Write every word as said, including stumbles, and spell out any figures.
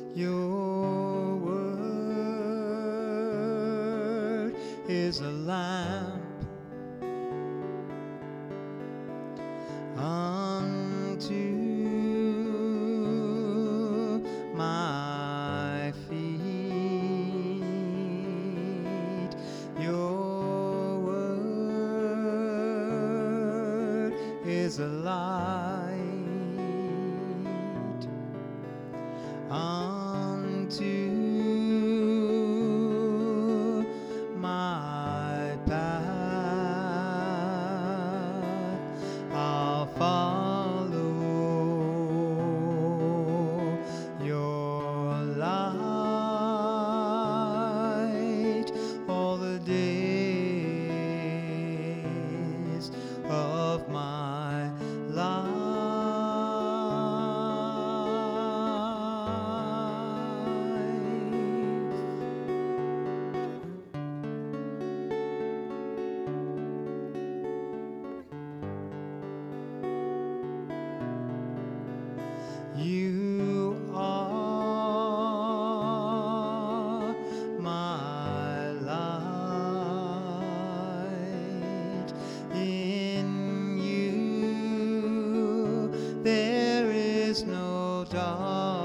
Your word is a lamp unto my feet. Your word is a light unto my path. I'll follow your light all the days of my life. You are my light. In you there is no darkness.